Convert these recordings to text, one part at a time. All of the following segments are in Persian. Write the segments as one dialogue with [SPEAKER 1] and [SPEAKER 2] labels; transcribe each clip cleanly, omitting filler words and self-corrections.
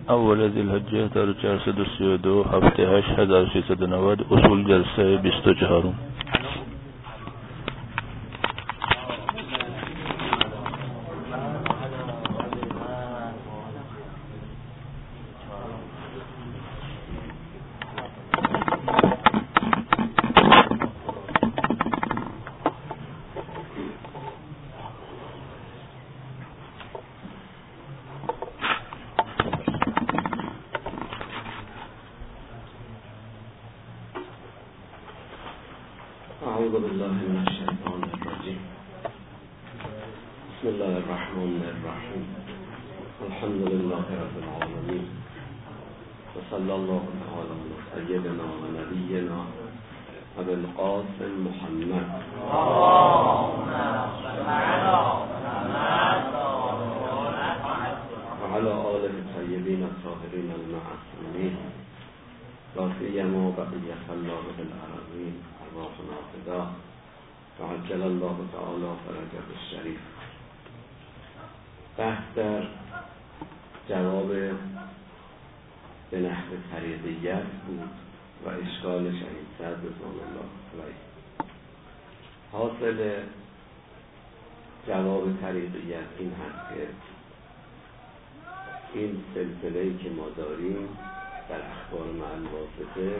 [SPEAKER 1] اول ذی‌الحجه 1432 هفته 8390 اصول جلسه 24.
[SPEAKER 2] أعوذ بالله من الشيطان الرجيم. بسم الله الرحمن الرحيم. الحمد لله رب العالمين، وصلى الله تعالى على سيدنا ونبينا أبي القاسم محمد وعلى آله الطيبين الطاهرين المعصومين، لا سيما بقية الله بالأراضين أرواحنا فداه وعجل الله تعالى فرجه الشريف. بحث در جواب به نحو طریقیت بود و اشکال شهید صدر رضوان الله علیه. حاصل جواب طریقیت این هست که این سلسله‌ای که ما داریم در اخبار مع الواسطه،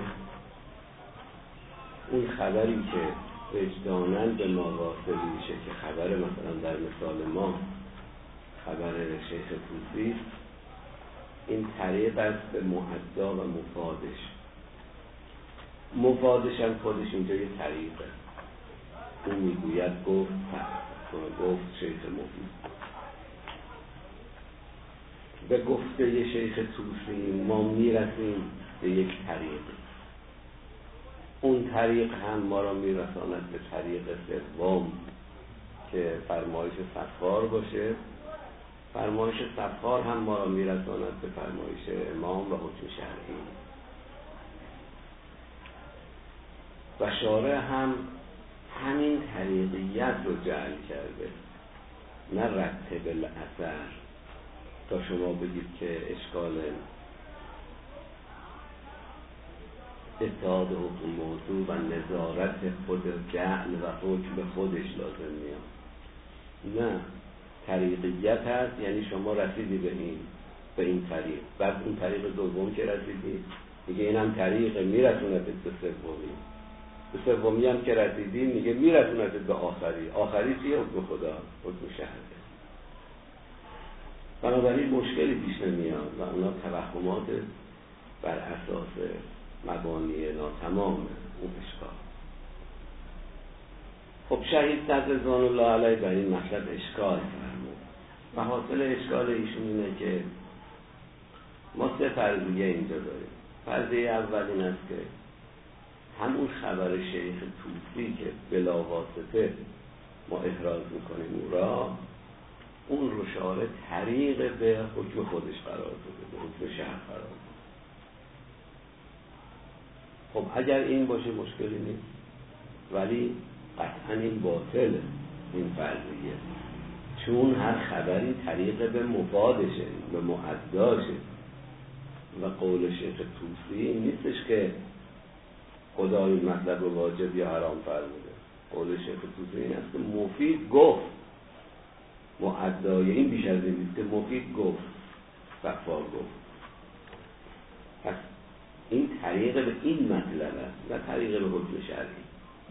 [SPEAKER 2] اون خبری که وجداناً به ما واصل میشه که خبر مثلا در مثال ما خبر شیخ طوسی است، این طریق است به معدا و مفادش. مفادش هم خودش اینجا یه طریقه. اون میگوید گفت شیخ مفید. به گفته شیخ طوسی ما میرسیم به یک طریق. اون طریق هم ما را میرساند به طریق سوم که فرمایش صفار باشه. فرمایش صفار هم ما را میرساند به فرمایش امام و حکم شرعی. و شارع هم همین طریقیت رو جعل کرده، نه رتب الاثر، تا شما بگید که اشکال اتحاد حکم موضوع و نظارت خود جعل و حکم به خودش لازم میاد. نه، طریقیت هست، یعنی شما رسیدی به این طریق. بعد اون طریق دوم که رسیدی میگه این هم طریق میرسوند به سومی. به سومی هم که رسیدی میگه میرسوند به آخری. آخری چیه؟ حکم خدا، حکم شهر. بنابراین مشکلی پیش نمیاد و اونا توهمات بر اساس مبانی ناتمام اون اشکال. خب شهید صدر رضوان الله علیه بر این مطلب اشکال فرمود و حاصل اشکال ایشون اینه که ما سه فرضیه اینجا داریم. فرضیه اول این است که همون خبر شیخ طوسی که بلا واسطه ما احراز میکنیم او را، اون رو شارع طریق به حکم خودش قرار داده، به حکم شهر قرار داده. خب اگر این باشه مشکلی نیست، ولی قطعا این باطله این فرضیه، چون هر خبری طریق به مفادشه، به معداشه. و قول شیخ طوسی این نیستش که خدا این مطلب رو واجب یا حرام فرموده. قول شیخ طوسی این است که مفید گفت، معدای این بیش از این نیست که مفید گفت، صفار گفت. پس این طریق به این مطلب است و طریق به حکم شرعی.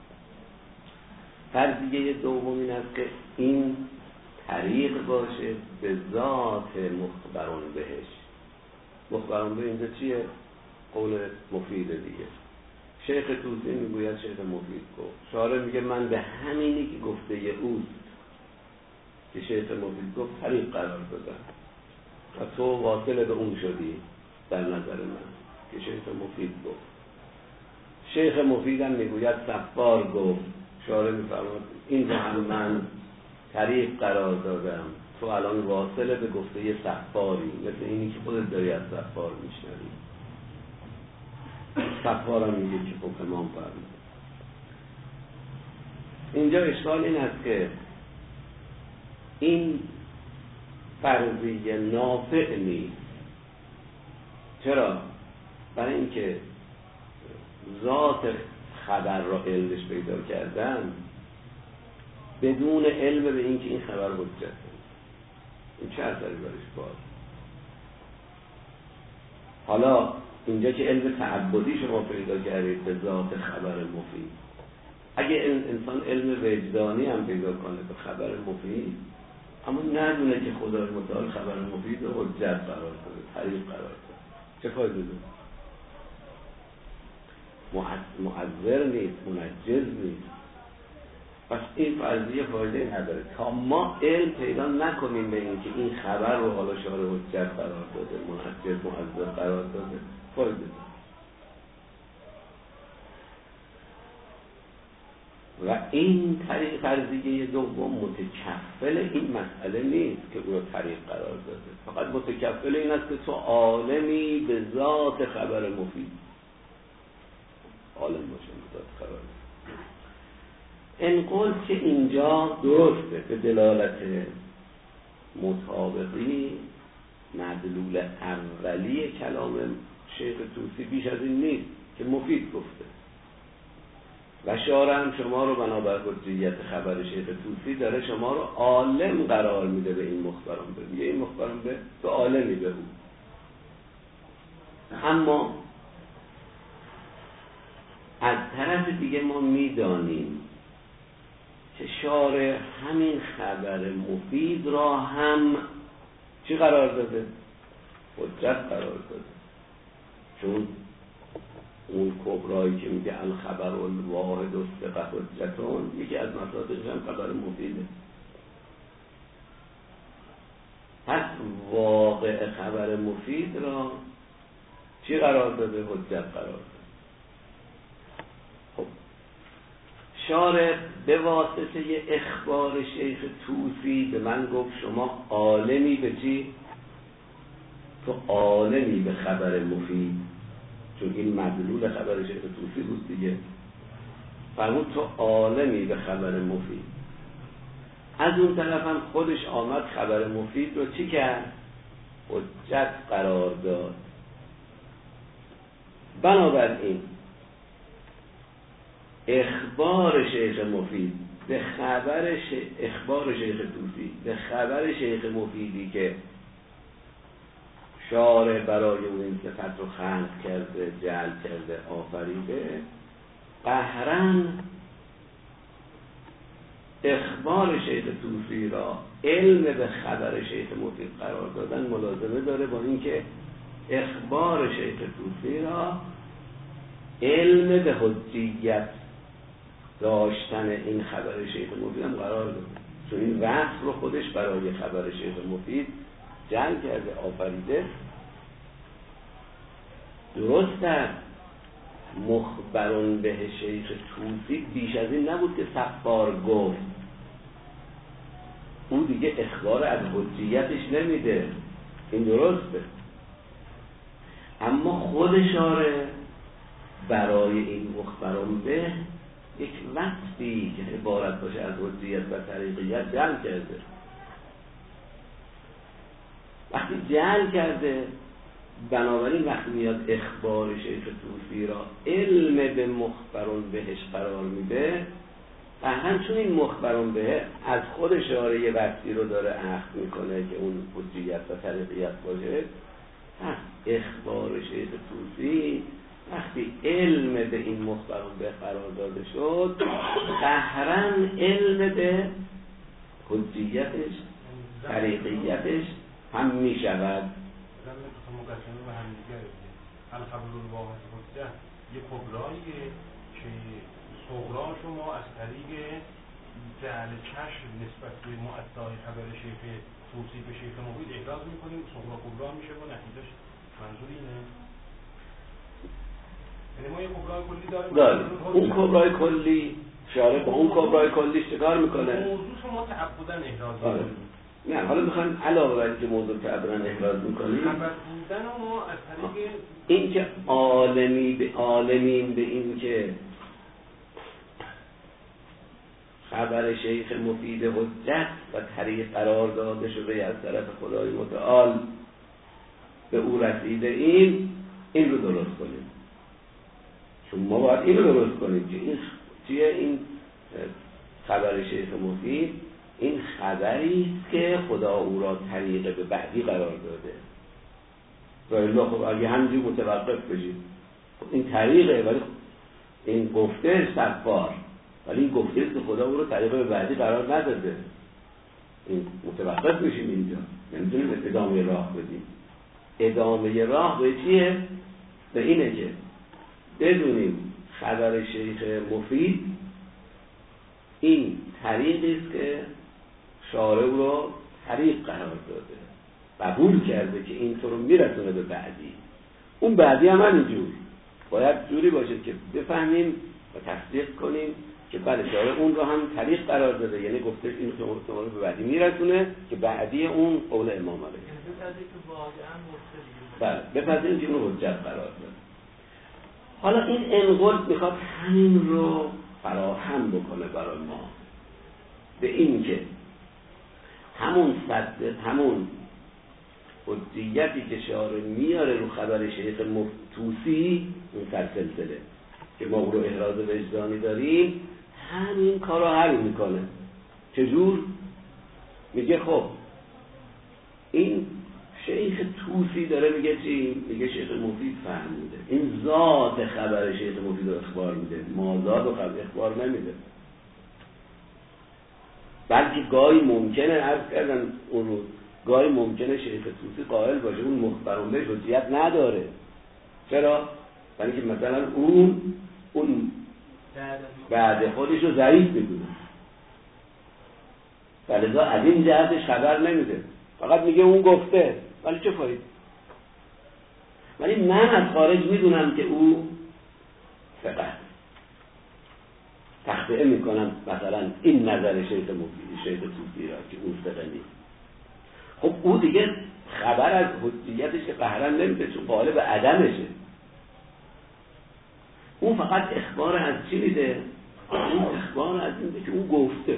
[SPEAKER 2] فرضیه دوم این است که این طریق باشه به ذات مخبرون بهش. مخبرون به اینجا چیه؟ قول مفید دیگه. شیخ طوسی میگوید شیخ مفید گفت، شارع میگه من به همینی که گفته اوست که شیخ مفید گفت طریق قرار دادم و تو واصل به اون شدی در نظر من که شیخ مفید گفت. شیخ مفید هم میگوید صفار گفت، شارع میفرماید اینجا هم من طریق قرار دادم، تو الان واصل به گفته صفاری، مثل اینی که خودت داری از صفار میشنوی. صفار هم میگه که خب امام فرمود. اینجا اشکال این است که این فرضیه نافع نیست. چرا؟ برای اینکه ذات خبر را علمش پیدا کردن بدون علم به اینکه این خبر حجته. این چه اثری برش باز؟ حالا اینجا که علم تعبدی شما پیدا کردید به ذات خبر مفید، اگه انسان علم وجدانی هم پیدا کنه به خبر مفید، اما ندونه که خدای متعال خبر مفید رو حجت قرار کنه، طریق قرار کنه، چه فایده داره؟ معذر نیست، منجز نیست. پس این فرضیه فایده نداره تا ما علم پیدا نکنیم به این که این خبر رو حالا شارع حجت قرار داده، منجز معذر قرار داده، فایده داره. و این طریق فرضیه دوم متکفل این مسئله نیست که او رو طریق قرار داده، فقط متکفل این است که تو عالمی به ذات خبر مفید عالم باشه، به ذات خبر مفید. این قول که اینجا درسته به دلالت مطابقی مدلول اولی کلام شیخ طوسی بیش از این نیست که مفید گفته و شارع هم شما رو بنابر حجیت خبر شیخ طوسی داره شما رو عالم قرار میده به این مخبران به میگه این مخبران به تو عالمی به او. اما از طرف دیگه ما میدانیم که شارع همین خبر مفید را هم چی قرار داده؟ حجت قرار داده. چون اون کبرایی که میگه الخبر الواحد الثقه حجتون، یکی از مصادیقش هم خبر مفیده. پس واقع خبر مفید را چی قرار داده؟ حجت قرار داده. خب شارع به واسطه اخبار شیخ طوسی به من گفت شما عالمی به چی؟ تو عالمی به خبر مفید، چون این مدلول خبر شیخ طوسی بود دیگه. فرمود تو عالمی به خبر مفید. از اون طرف هم خودش آمد خبر مفید رو چی کرد؟ حجت قرار داد. بنابراین اخبار شیخ مفید به خبر اخبار شیخ طوسی به خبر شیخ مفیدی که شارع برای اون این صفت رو خلق کرده، جعل کرده، آفریده، قهرن اخبار شیخ طوسی را علم به خبر شیخ مفید قرار دادن ملازمه داره با اینکه اخبار شیخ طوسی را علم به حجیت داشتن این خبر شیخ مفید هم قرار داده، چون این وصف رو خودش برای خبر شیخ مفید جعل کرده، آفریده. درست است مخبرون به شیخ طوسی بیش از این نبود که صفار گفت، اون دیگه اخبار از حجیتش نمیده، این درسته. اما خود شارع برای این مخبرون به یک وصفی که عبارت باشه از حجیت و طریقیت جعل کرده. وقتی جعل کرده، بنابراین وقتی میاد اخبار شیخ طوسی را علم به مخبرون بهش قرار میده، چون این مخبرون به از خود شارع یه وصفی رو داره اخذ میکنه که اون حجیت و طریقیت باشه، پس اخبار شیخ طوسی وقتی علم به این مخبرون به قرار داده شد، قهرن علم به حجیتش طریقیتش هم میشود.
[SPEAKER 3] مقدمه به هم دیگه الخبر الواحد حجت یک کبراییه که صغرا شما از طریق جعل چشم نسبت به مؤدای خبر شیخ طوسی به شیخ مفید احراز میکنیم، صغرا کبرا میشه و نتیجهش منظور اینه. یعنی ما یک کبرای کلی داریم،
[SPEAKER 2] اون کبرای کلی شارع با اون کبرای کلی چیکار میکنه؟
[SPEAKER 3] موضوع شما تعبداً احراز میکنیم.
[SPEAKER 2] نه حالا میخوایم علاوه بر اینکه موضوع تعبیرن احراز میکنیم،
[SPEAKER 3] خبر بودن ما از طریق
[SPEAKER 2] این که عالمین به این که خبر شیخ مفید حجت و طریق قرار داده شده از طرف خدای متعال به او رسیده ایم این رو درست کنیم. چون ما باید این رو درست کنیم که این چیه؟ این خبر شیخ مفید این خبری است که خدا او را طریق به بعدی قرار داده. راه خب اگه همینجور متوقف بشید خب این طریقه، ولی این گفته صفار، ولی این گفته است که خدا او را طریق به بعدی قرار نداده. این متوقف میشیم اینجا، نمیتونیم ادامه راه بدیم. ادامه راه به چیه؟ به اینه که بدونیم خبر شیخ مفید این طریقی است که شارع او را طریق قرار داده، قبول کرده که این تو رو میرسونه به بعدی. اون بعدی هم همینجور باید جوری باشه که بفهمیم و تصدیق کنیم که بله شارع اون رو هم طریق قرار داده، یعنی گفته این تو رو به بعدی میرسونه که بعدی اون قول امام علیه. بله بپذیریم که اون حجت قرار داده. حالا این انقلاب میخواد همین رو فراهم بکنه برای ما، به این که همون حجیتی که شارع میاره رو خبر شیخ طوسی، اون سلسله که ما رو احراز وجدانی داریم، همین کارو حل میکنه. چجور؟ میگه خب این شیخ طوسی داره میگه چی؟ میگه شیخ مفید فهمیده، این ذات خبر شیخ مفید رو اخبار میده، مازاد و خبر اخبار نمیده. بلکه گاهی ممکنه عرض کردن اون رو، گاهی ممکنه شیخ طوسی قائل باشه اون مخبرون بهش حجیت نداره. چرا؟ برای که مثلا اون بعد خودش رو ضعیف میدونه، فلذا از این جهتش خبر نمیده، فقط میگه اون گفته. ولی چه فاید؟ ولی من از خارج میدونم که او فقط تخطئه میکنم مثلا این نظر شیخ مفید شیخ طوسی را که اون فقه نیست. خب او دیگه خبر از حجیتش که قهرن نمیده، چون قائل به عدمشه. اون فقط اخبار از چی میده؟ اون اخبار از این میده که اون گفته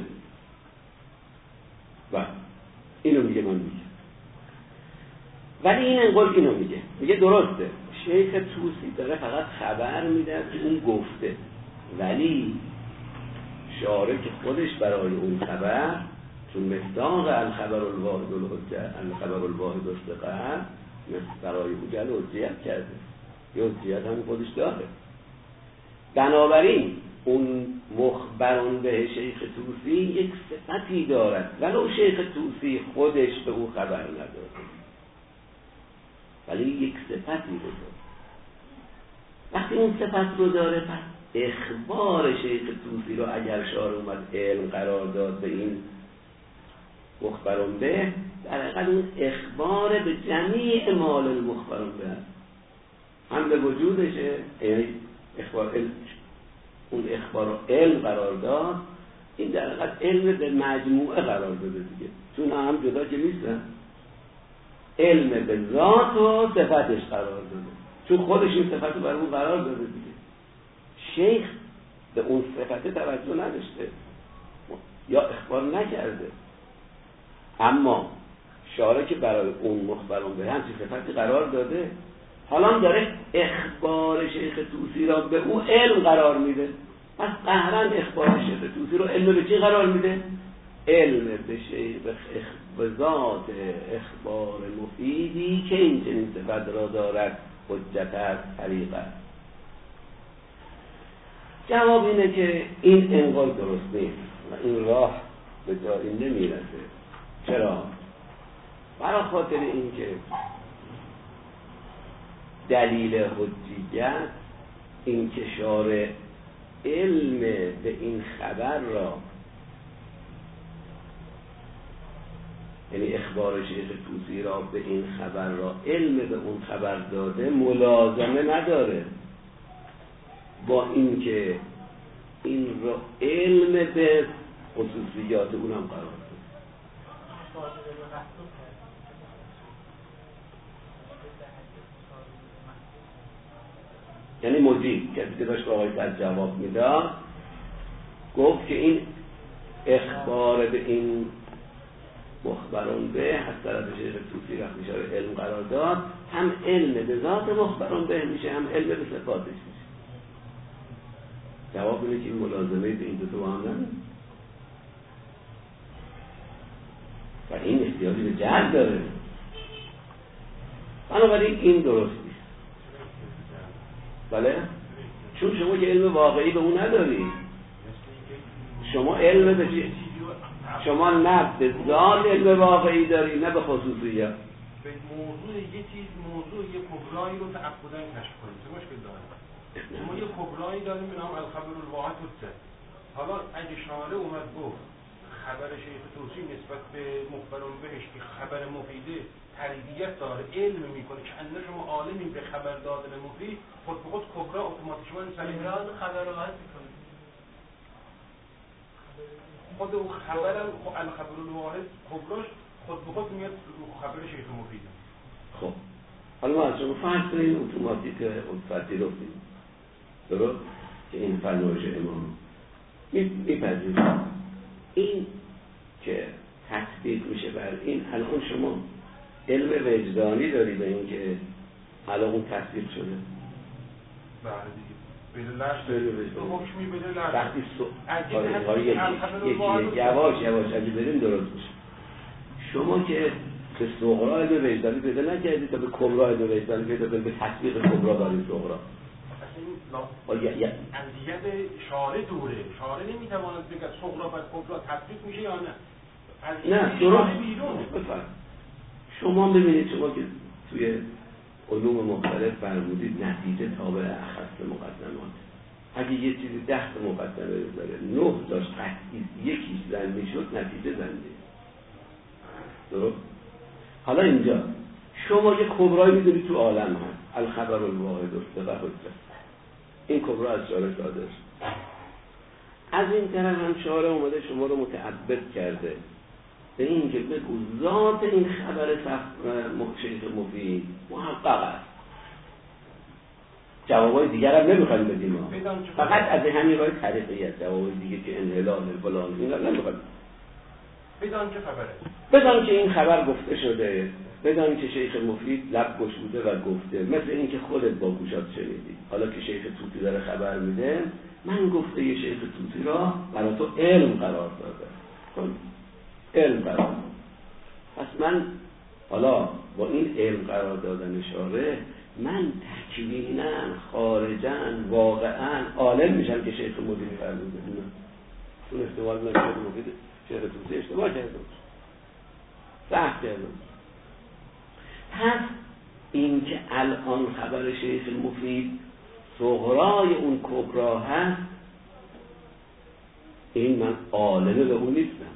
[SPEAKER 2] و اینو میگه من میگه. ولی این انقل اینو میگه درسته شیخ طوسی داره فقط خبر میده که اون گفته، ولی شارع که خودش برای اون خبر، چون مصداق الخبر الواحد الحجه الخبر الواحد الثقه، برای او جل حجیت کرده، یا حجیت هم خودش داره. بنابراین اون مخبران به شیخ طوسی یک صفتی دارد، ولو شیخ طوسی خودش به او خبر نداره، ولی یک صفتی رو داره. وقتی اون صفت رو داره، پس اخبار شیخ طوسی رو اگر شارع اومد علم قرار داد به این مخبران به، در حقیقت اون اخبار به جمیع مال المخبران به هست، هم به وجودشه، یعنی اخبار علم، اون اخبار رو علم قرار داد، این در حقیقت علم به مجموعه قرار داده دیگه، چون هم جدا که نیستن، علم به ذات و صفتش قرار داده، چون خودش این صفت رو برای اون قرار داده دیگه. شیخ به اون صفت توجه نداشته یا اخبار نکرده، اما شارع که برای اون مخبران به همچین صفتی قرار داده، حالا داره اخبار شیخ طوسی را به اون علم قرار میده. پس قهرن اخبار شیخ طوسی رو علم به چی قرار میده؟ علم به شیخ به ذات اخبار مفیدی که این چنین صفت را دارد، حجت است، طریق است. جواب اینه که این انقال درست نیست و این راه به جایی نمیرسه. چرا؟ برای خاطر این که دلیل حجیت این که شارع علم به این خبر را، یعنی اخبار شیخ طوسی را به این خبر را علم به اون خبر داده، ملازمه نداره با این که این را علم به خصوصیات اونم قرار داده. یعنی مجیب کسی که داشت به آقای سعد جواب میداد گفت که این اخبار به این مخبرون به از طرف شیخ طوسی وقتی میشه علم قرار داد، هم علم به ذات مخبرون به میشه، هم علم به صفاتش میشه. جواب اینه که این ملازمه به این دو با هم نداره و این احتیاجی به جهل داره. بنابراین این درست نیست. بله؟ چون شما که علم واقعی به اون نداری. شما علم به چی؟ شما نه به ذات علم واقعی داری، نه به خصوصیات.
[SPEAKER 3] به موضوع یه چیز، موضوع یه کبرایی رو تعبداً کشف کنیم. چه مشکل داره؟ ما یه کبرایی داریم به نام الخبر الواحد الص. حالا اگه شارع اومد گفت خبر شیخ طوسی نسبت به مخبرون بهش که خبر مفیده تریدیت داره، علم میکنه که انه شما عالمی به خبر دادن مفید، خود به خود کبرا اتوماتیکاً سلیمران خبر رو حذف میکنه. خود اون خبرم الخبر الواحد کبراش خود به خود میاد خبر شیخ مفیده.
[SPEAKER 2] خب حالا ما از شما فرض کنیم اتوماتیک پذیرفتیم، درست که این فرمایش امام میپذیریم. این که تطبیق میشه بر این، الان شما علم وجدانی داری به این که الان اون تطبیق شده؟
[SPEAKER 3] بله دیگه.
[SPEAKER 2] وقتی یواش اگه بریم درست میشه. شما که به صغرا علم وجدانی پیدا نکردید تا به کبرا علم وجدانی پیدا کنید، به تطبیق کبرا برای صغرا.
[SPEAKER 3] اندیت شارع دوره، شارع نمیتواند بگه صغرا بر کبرا تطبیق میشه یا نه؟
[SPEAKER 2] نه درست. شما ببینید، شما که توی علوم مختلف فرمودید نتیجه تابع اخص مقدمات. اگه یه چیزی 10 مقدمه داره 9 داشت قطعی یکیش زن میشد، نتیجه زنده. درست؟ حالا اینجا شما یه کبرایی میدونید تو عالم هست، الخبر الواحد الص. این کبرا از شارع صادر شد. از این طرف هم شارع اومده شما رو متعبد کرده به این که بگو ذات این خبر شیخ مفید محقق است. جوابای دیگر هم نمیخوایم بدیم، فقط از همین راه طریقیت. جوابای دیگه که انحلال فلان اینا نمیخوایم.
[SPEAKER 3] بدان که خبره،
[SPEAKER 2] بدان که این خبر گفته شده، بدان که شیخ مفید لب گشوده و گفته، مثل این که خودت با گوشات شنیدی. حالا که شیخ طوسی داره خبر میده، من گفته یه شیخ طوسی را برای تو علم قرار داده، علم قرار. پس من حالا با این علم قرار دادن شارع، من تکویناً خارجاً واقعاً عالم میشم که شیخ مفید فرموده. اون استعمال من شیخ مفید شیخ طوسی اشتباه کرده، صح کرده. پس این که الان خبر شیخ مفید صغرای اون کبرا هست، این من عالمه به اون نیستم،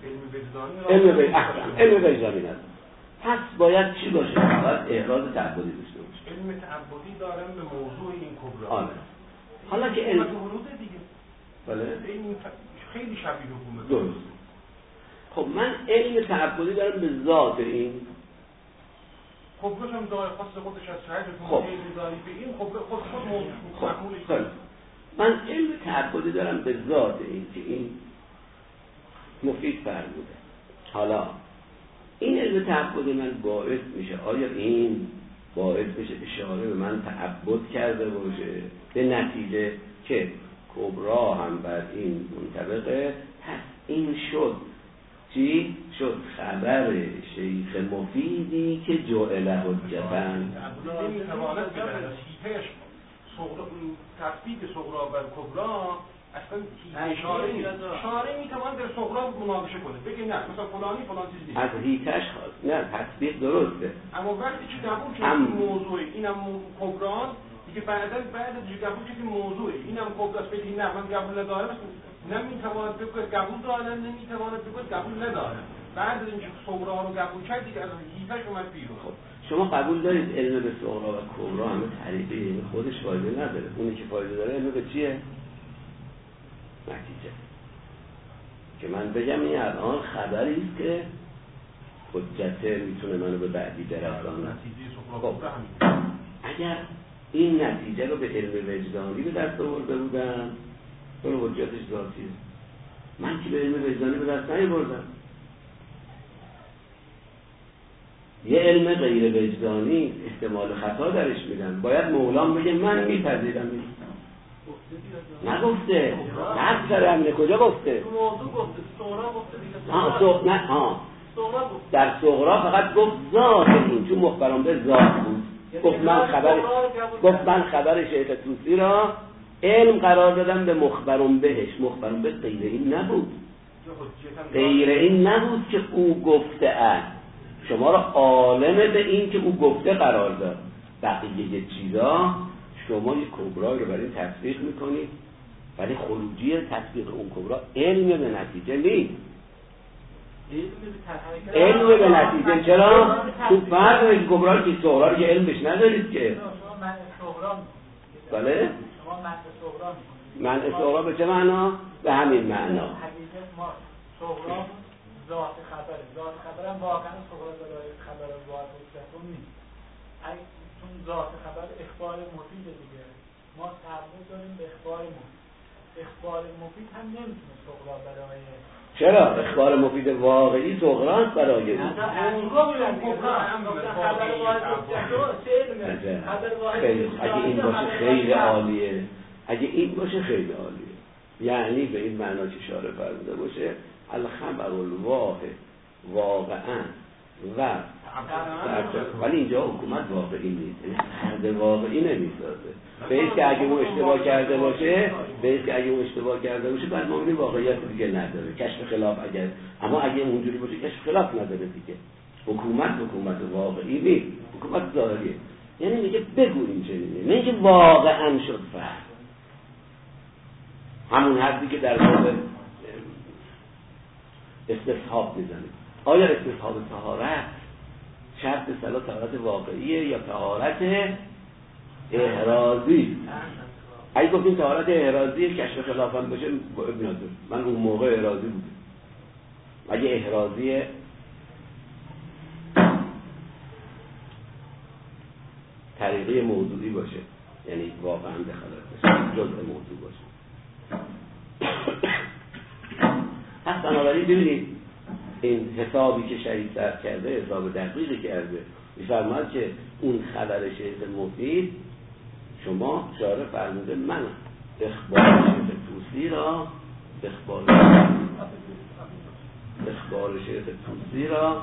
[SPEAKER 2] علم وجدانی ندارم. پس باید چی باشه؟ باید احراز تعبدی داشته باشه.
[SPEAKER 3] علم تعبدی دارم به موضوع این کبرا.
[SPEAKER 2] آره. حالا که علم
[SPEAKER 3] دیگه.
[SPEAKER 2] بله.
[SPEAKER 3] این خیلی شبیه حکومت.
[SPEAKER 2] درست. خب من علم تعبدی دارم به ذات این.
[SPEAKER 3] کبراش هم داره خاص خودش از شهر
[SPEAKER 2] خب.
[SPEAKER 3] علم داری به این خود موضوع
[SPEAKER 2] خب. من علم تعبدی دارم به ذات این که این مفید فرموده. حالا این علم تعبدی من باعث میشه، آیا این باعث میشه اشاره به من تعبد کرده باشه به نتیجه که کبرا هم بر این منطبقه؟ پس این شد چی؟ شد خبر شیخ مفیدی که جعل حجتن.
[SPEAKER 3] نمیتواند به هیتش تفکیک صغرا بر کبرا اصلا شارع میتوان در صغرا مناقشه کنه، بگه نه مثلا فلانی فلان چیز نیست.
[SPEAKER 2] از هیتش نه تطبیق درسته،
[SPEAKER 3] اما وقتی که قبول شد این موضوع اینم کبرا دیگه بعد از قبول شد این موضوع اینم کبراست، بگی نه من قبول ندارم، نمیتواند بگه قبول دارم، نمیتواند بگه قبول ندارم. بعد از اینکه صغرا رو قبول کرد دیگه از هیتش اومد بیرون.
[SPEAKER 2] خب شما قبول دارید علم به صغرا و کبرا همه طریقی خودش فایده نداره، اونی که فایده داره علم به چیه؟ نتیجه. که من بگم این الان خبری است که حجت میتونه منو به بعدی برسونه. خب اگر این نتیجه رو به علم وجدانی به دست آورده بودم، اون حجتش ذاتیه. من که به علم وجدانی به دست نیاوردم. یه علم غیر وجدانی احتمال خطا درش میدن. باید مولان بگه من میپذیرم. نگفته، حد سر همینه. کجا گفته؟
[SPEAKER 4] تو موضوع گفته، سورا گفته دیگه. سورا گفته.
[SPEAKER 2] در سغرا فقط گفت ذات این، چون مخبران به ذات بود. گفت من خبر شیخ طوسی را علم قرار دادم به مخبران بهش. مخبران به غیر این نبود، غیر این نبود که او گفته است. شما را عالم به این که او گفته قرار داد. بقیه چیزا شما یک کبرای رو برای این تطبیق میکنید، ولی خروجی تطبیق اون کبرا علم به نتیجه نیست. علم به نتیجه چرا؟ تو فرق این کبرا که صغرا رو که علم بهش ندارید که. بله؟ منع صغرا به چه معنا؟ به همین معنا.
[SPEAKER 4] صغرا ذات خبره. ذات خبره هم واقعا صغرا دارای خبر واحد مستقیم نیست. چون ذات خبر اخبار مفید دیگه. ما تعبد داریم به اخبار مفید. اخبار مفید هم نمیتونه صغرا برای
[SPEAKER 2] چرا؟ اخبار مفید واقعی صغراست برای این. اگه این باشه خیلی عالیه. اگه این باشه خیلی عالیه. یعنی به این معنا که اشاره فرموده باشه الخبر الواحد واقعا و ولی اینجا حکومت واقعی نیست، یعنی واقعی نمیسازه. به این که اگه اون اشتباه کرده باشه بعد ما می‌بینیم واقعیت دیگه نداره. کشف خلاف اما اگه اونجوری باشه کشف خلاف نداره دیگه. حکومت واقعی نیست، حکومت ظاهریه. یعنی میگه بگو این چنینه، نه اینکه واقعا شد فرض. همون حرفی که در باب استصحاب میزنیم. آیا استصحاب طهارت شرط صلاح طهارت واقعیه یا طهارت احرازی؟ اگه گفتیم طهارت احرازی کشف خلافم باشه ابن عزیز من اون موقع احرازی بودم. اگه احرازی طریقه موضوعی باشه یعنی واقعا دخالت باشه جزء موضوع باشه. پس بنابراین ببینید این حسابی که شهید سر کرده حساب دقیقی کرده. میفرماید که اون خبر شیخ مفید شما شارع فرموده من اخبار شیخ طوسی را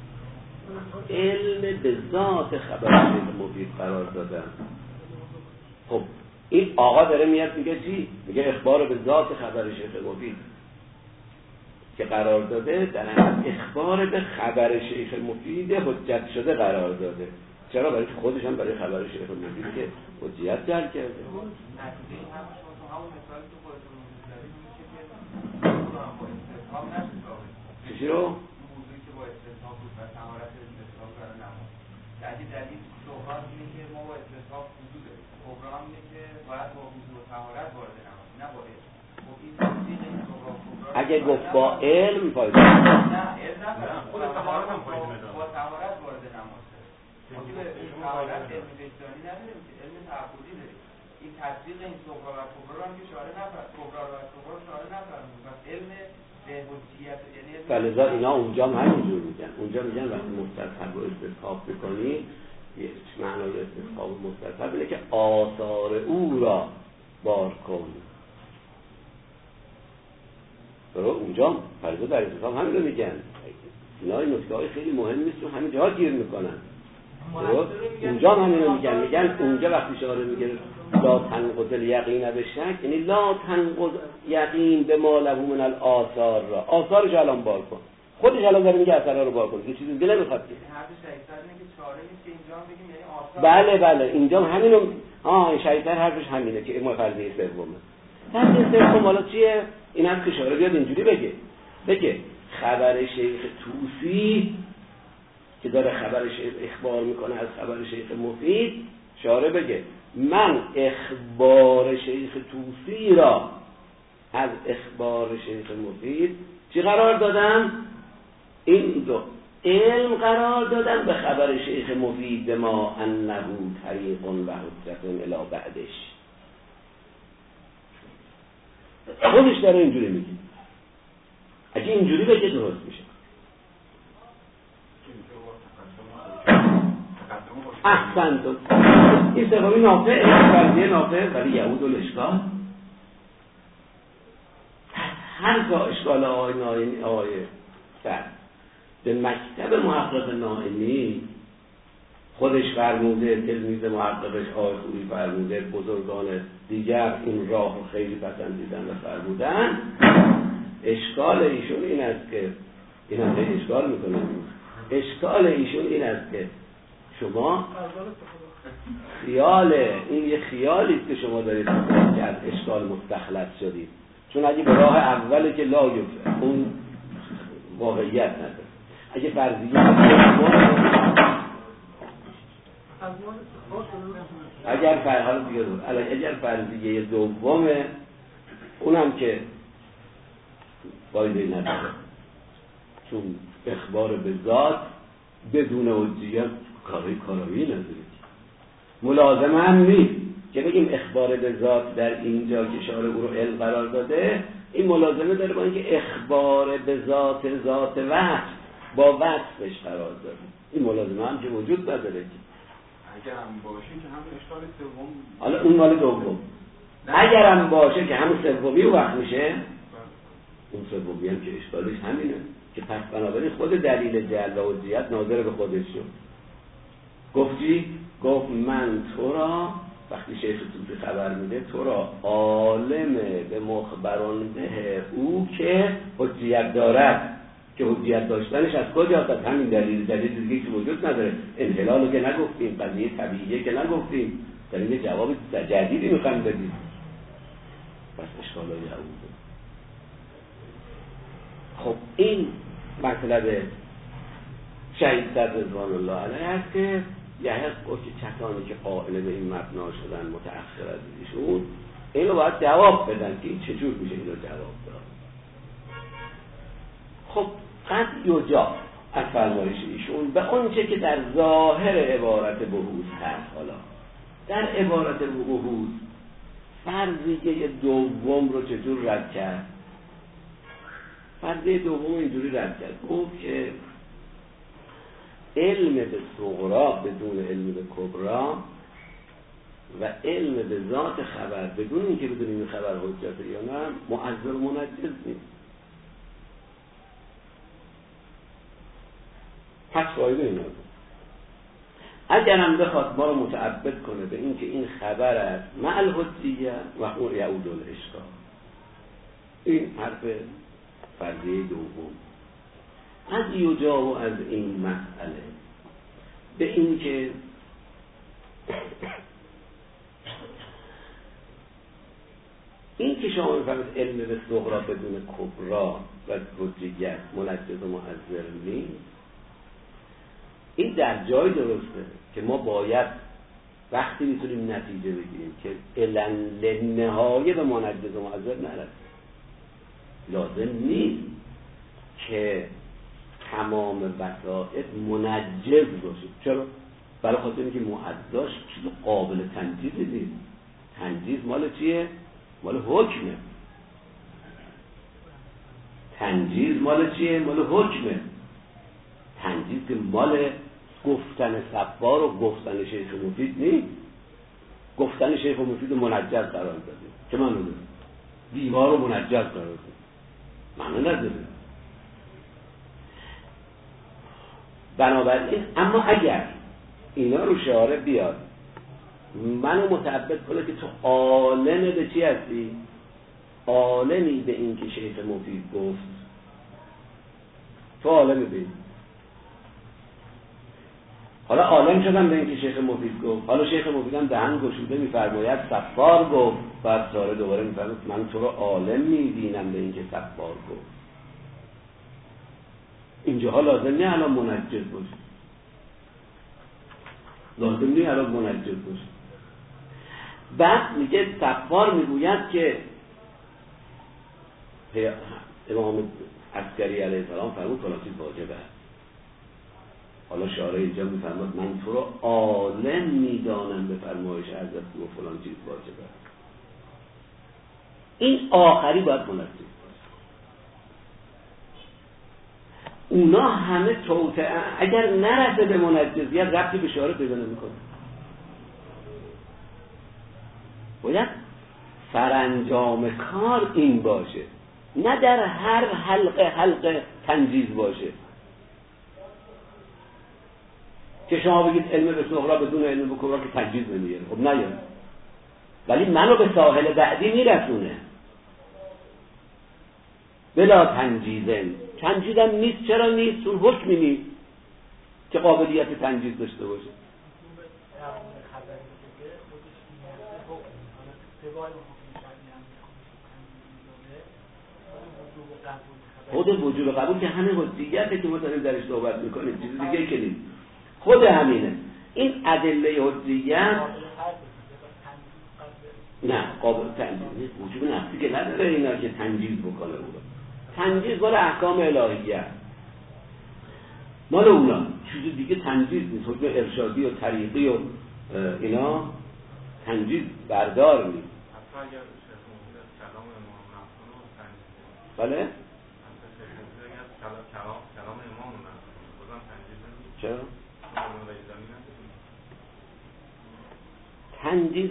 [SPEAKER 2] علم به ذات خبر شیخ مفید قرار دادن. خب این آقا داره میاد میگه چی؟ میگه اخبار به ذات خبر شیخ مفید که قرار داده در اخبار به خبر شیخ مفید حجت شده قرار داده. چرا؟ برای خودش هم برای خبر شیخ مفید که حجت جعل کرده. چی رو؟
[SPEAKER 5] موضوعی که با استثناء بود و طهارت استثناء برای نماز. دلیل صحبت اینه که ما با استثناء وضو داریم. پروگرام اینه که باید با وضو و طهارت وارد نماز، نه با علم. خب این تفصیل
[SPEAKER 2] اگه گفت با علم فایده
[SPEAKER 5] نه علم خود طهارت هم با طهارت وارد نماز داره. ما که به طهارت علم وجدانی نداریم که علم تعبدی داریم. این تطبیق این صغرا و کبرا هم که شارع نفرمود. کبرا و صغرا شارع نفرمود. پس علم
[SPEAKER 2] فلذا اینا اونجا هم همینجور میگن. اونجا میگن وقتی مستصحب رو استصحاب بکنی یه معنای استصحاب مستصحب اینه که آثار او را بار کن. برای اونجا فلذا در استصحاب همین رو میگن. اینا این نکته‌های خیلی مهم نیست و همین جاها گیر میکنن. اونجا هم همین رو میگن اونجا وقتی شعار میگه لا تنقض الیقین بشک، یعنی لا تنقض یقین به ما له من الاثار را. آثارش الان بار کن. خودش الان داره میگه اثرها رو بار کن. یه چیزی دیگه نمیخواد که.
[SPEAKER 5] حرف شهیدتر اینه که چاره نیست که اینجا بگیم یعنی آثار.
[SPEAKER 2] بله اینجا همینو شهیدتر حرفش همینه که ما فرضیه سومه. فرضیه سوم حالا چیه؟ این هم که شعار بیاد اینجوری بگه خبر شیخ طوسی که داره خبر شیخ اخبار میکنه از خبر شیخ مفید، شارع بگه من اخبار شیخ طوسی را از اخبار شیخ مفید چی قرار دادم؟ این دو علم قرار دادن به خبر شیخ مفید ما انه طریق و حجت الی بعدش. خودش داره اینجوری میگه. اگه اینجوری بگه درست میشه. احسنتم. این سومی نافع، فرضیه نافع، ولی یعود الاشکال. هر تا اشکال آقای فرد به مکتب محقق نائینی خودش فرموده، تلمیذ محققش آقای خویی فرموده، بزرگان دیگر این راه رو خیلی پسندیدن و فرمودن. اشکال ایشون این است که این هم اشکال میکنه. اشکال ایشون این است که شما خیال، این یه خیالی است که شما دارید که از اشکال مستخلص شدید، چون اگه به راه اولی که لا یفعل اون واقعیت نداره. اگه فرضیه اگر فرضیه دومه اونم که فایده نداره، چون اخبار به ذات بدون حجیت کارایی نداره. ملازمه هم نیست که بگیم اخبار به ذات در اینجا که شارع او رو علم قرار داده، این ملازمه داره با اینکه اخبار به ذات وصف با وصفش قرار داده. این ملازمه هم که وجود نداره.
[SPEAKER 3] اگر هم باشه که همون اشکال سوم،
[SPEAKER 2] حالا اون مال دوم، اگر هم باشه که همون سومی وقت میشه، اون سومی هم که اشکالش همینه که پس بنابراین خود دلیل جعل و حجیت ناظر به خودش شد. گفت من تو را، وقتی شیخ صوفی خبر میده، تو را عالم به مخبران به او که حجیت دارد، که حجیت داشتنش از کجاست؟ از همین دلیل دیگه که وجود نداره. انحلال رو که نگفتیم، قضیه طبیعیه که نگفتیم، در این جواب جدیدی میخوایم بدیم. بس اشکالای عوضه. خب این مطلب شهید صدر رضوان الله علیه است که یحق و که کسانی که قائل به این مبنا شدن متأخر از ایشون، اینو باید جواب بدن که این چجور میشه اینو جواب داد. خب قد یجاب از فرمایش ایشون به اونچه که در ظاهر عبارت بحوث هست. حالا در عبارت بحوث فرضیه دوم رو چجور رد کرد؟ فرضیه دوم اینجوری رد کرد، گفت که علم به صغرا بدون علم به کبرا و علم به ذات خبر بدون اینکه بدون این خبر حجت یا نه معذر و منجز نیست. پس فایده اینا بود. اگر هم بخواد ما رو متعبد کنه به اینکه این خبر است مع الحجیه و اون یعود الاشکال، این حرف فرضیه دوم. از یجاب از این مسئله به این که این که شما میفهمید علم به صغرا بدون کبرا و حجیت منجز و معذر نیست، این در جای درسته که ما باید وقتی میتونیم نتیجه بگیریم که نهایه به منجز و معذر نرسیم. لازم نیست که تمام وسائل منجز باشه. چرا؟ برای خاطر اینکه معداش چیز قابل تنجیزی نیست. تنجیز مال چیه؟ مال حکمه. تنجیز مال چیه؟ مال حکمه. تنجیز که مال گفتن صفار و گفتن شیخ مفید نیست. گفتن شیخ مفید منجز قرار داده. چه معنی داره؟ دیوار رو منجز قرار داده. معنی نداره. بنابراین اما اگر اینا رو شعاره بیاد منو متعبد کنه که تو عالم به چی هستی؟ عالمی به این که شیخ مفید گفت. تو عالمی به این. حالا عالم شدم به این که شیخ مفید گفت. حالا شیخ مفید هم دهن گشوده میفرماید صفار گفت. بعد ساره دوباره میفرماید من تو رو عالم میبینم به این که صفار گفت. اینجاها لازم نیه الان منجز باشه. لازم نیه الان منجز باشه. بعد میگه صفار میگوید که امام عسکری علیه السلام فرمود فلان چیز واجبه. حالا شارع اینجا میفرماد من تو رو عالم میدانم به فرمایش حضرت و فلان چیز واجبه. این آخری باید منجز. اونا همه توطئه، اگر نرسه به منجزیت ربطی به شارع پیدا نمیکنه. باید سرانجام کار این باشه، نه در هر حلقه تنجیز باشه که شما بگید علم به صغرا بدون علم به کبرا که تنجیز نمیاره. خب نه، ولی منو به ساحل بعدی میرسونه بلا تنجیزن. تنجیزم نیست. چرا نیست؟ چون حکمی نیست که قابلیت تنجیز داشته باشه. خود وجوب قبول که همه حجیته که ما داریم درش صحبت میکنیم، چیز دیگه که نیست، خود همینه. این ادله حجیت نه قابل تنجیز نیست. وجوب نفسی که نداره اینا که تنجیز بکنه. تنجیز مال احکام الهیه، مال اونا، چیز دیگه تنجیز نیست. حکم ارشادی و طریقی و اینا تنجیز بردار نیست. بله؟ چرا؟ تنجیز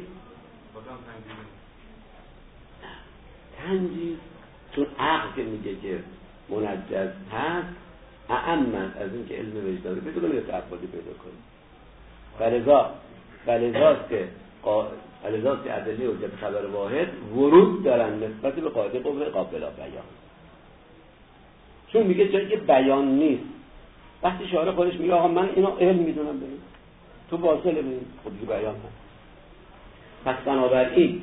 [SPEAKER 2] چون عقل که میگه که منجز هست اعمن از این که علم وجدانی پیدا کنه یا تعبدی پیدا کنه. فلذاست که ادله حجت خبر واحد ورود دارن نسبت به قاعده قابل بیان، چون میگه جایی که بیان نیست. وقتی شارع خودش میگه آقا من اینو علم میدونم ببین تو باطل ببین، خب دیگه بیان هست. پس بنابراین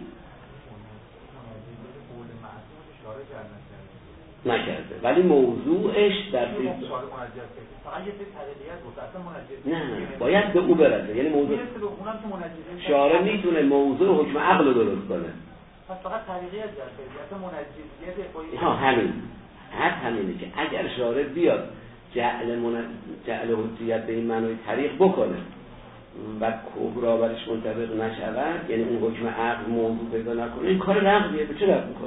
[SPEAKER 2] نکرده، ولی موضوعش در نه باید به او برسه. یعنی موضوع شارع میتونه موضوع حکم عقل رو درست کنه.
[SPEAKER 4] پس فقط طریقی از منجزیت
[SPEAKER 2] همینه که اگر شارع بیاد جعل حجیت به این معنای طریق بکنه و کبرا برش منطبق نشود، یعنی اون حکم عقل موضوع پیدا نکنه، این کار رغبیه. به چه رغب میکنه؟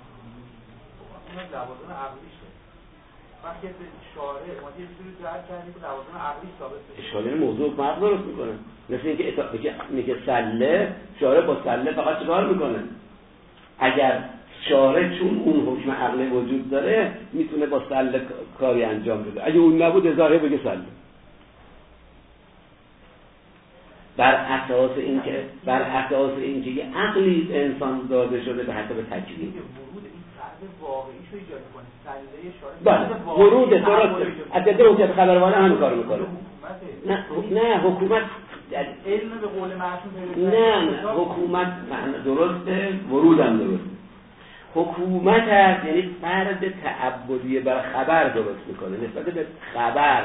[SPEAKER 4] لوازم عقلیشه. وقتی شارع ما یه جوری جهت کردیم که لوازم عقلی ثابت بشه،
[SPEAKER 2] اشکالی موضوع عقل درست میکنه. مثل اینکه میگه سله، شارع با سله فقط چیکار میکنه؟ اگر شارع چون اون حکم عقلی وجود داره میتونه با سله کاری انجام بده، اگه اون نبود ظاهر بگه سله. بر اساس اینکه یه عقلی انسان داده شده به حسب تکلیف
[SPEAKER 4] واقعی شو ایجاد کنه. سلیقه شارع
[SPEAKER 2] بله ورود درسته. ادله حجت خبر واحد همین کارو میکنه. نه حکومت
[SPEAKER 4] علم به قول معصوم
[SPEAKER 2] نه حکومت درسته، ورودم درسته. حکومت هست یعنی فرد تعبدی بر خبر درست میکنه نسبت به خبر،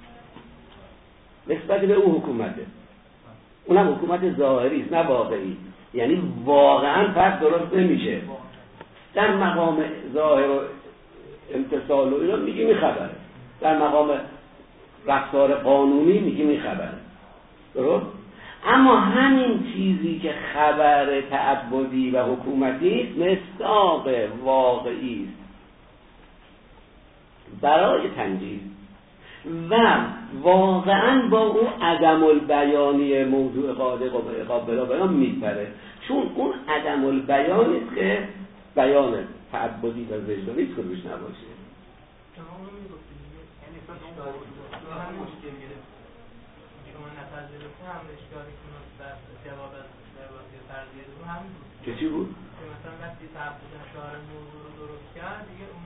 [SPEAKER 2] نسبت به اون حکومته. اونم حکومت ظاهری است نه واقعی. یعنی واقعا فرد درست نمیشه. در مقام ظاهر و امتصال و اینا میگی میخبره، در مقام رفتار قانونی میگی میخبره، درست؟ اما همین چیزی که خبر تعبدی و حکومتی است مصداق واقعی است برای تنجیز و واقعا با اون عدم البیانی موضوع قاعده قابل بیان میپره، چون اون عدم البیانی است که بیان تعبدی و وجدانی است که روش نباشه. که چی بود؟
[SPEAKER 4] که مثلا وقتی تعبد شعار موضوع رو درست کرد دیگه اون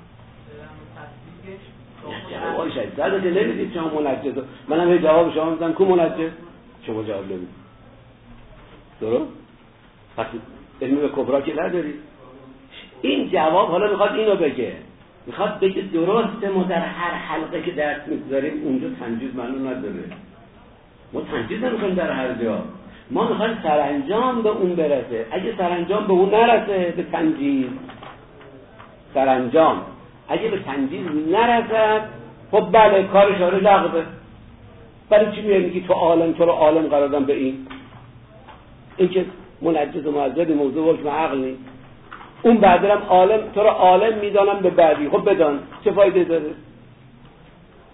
[SPEAKER 4] تصدیقش
[SPEAKER 2] جواب شاید زده نمیدید شما منجز. منم یه جواب شما میدم که منجز شما جواب نمیدید، درست؟ پس علمی به کبرا که ندارید. این جواب حالا میخواد اینو بگه، میخواد بگه درسته ما در هر حلقه که درس میگذاریم اونجا تنجیز معنی نداره. ما تنجیز نمیخوایم در هر جا، ما میخوایم سرانجام به اون برسه. اگه سرانجام به اون نرسه به تنجیز، سرانجام اگه به تنجیز نرسد خب بله کار شارع لغوه. برای چی میگی تو عالم تو رو عالم قرار دادن به این که منجز و معذب موضوع حکم عقل نیست. اون بعدرم عالم تو رو عالم میدانم به بعدی، خب بدان چه فایده داره؟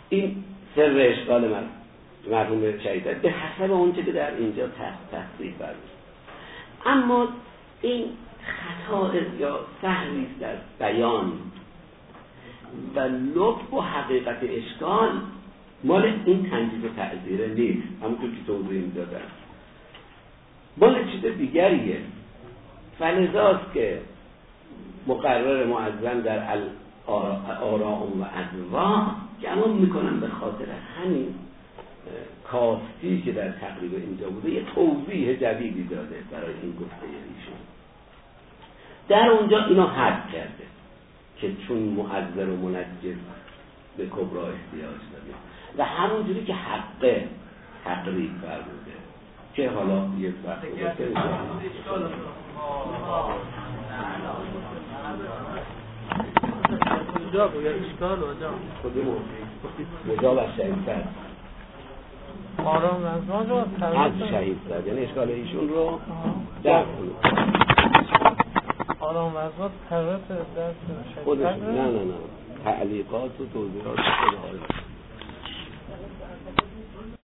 [SPEAKER 2] این سر اشکال مرحوم شهید به حسب اونچه که در اینجا تصریح برد. اما این خطا یا سهوی در بیان و لطف و حقیقت اشکال مال این تنجیز و تعذیره نیست، همونطور که توضیح می‌دادم، مال چیز دیگریه. فلذاست که مقرر معظم در آراء و اذواق گمان میکنم به خاطر همین کاستی که در تقریب اینجا بوده یه توضیح جدیدی داده برای این گفته ایشون. در اونجا اینو حذف کرده که چون معذر و منجز به کبرا احتیاج داره و همونجوری که حق تقریب فرموده که حالا یه وقت
[SPEAKER 6] اونجا بود یا اشکال اونجا
[SPEAKER 2] خودمون مجاب از شهید کرد
[SPEAKER 6] آرام رزمان رو
[SPEAKER 2] از شهید کرد، یعنی اشکال ایشون رو در
[SPEAKER 6] آرام رزمان طرف در
[SPEAKER 2] خودشون نه تعلیقات و توضیحات خود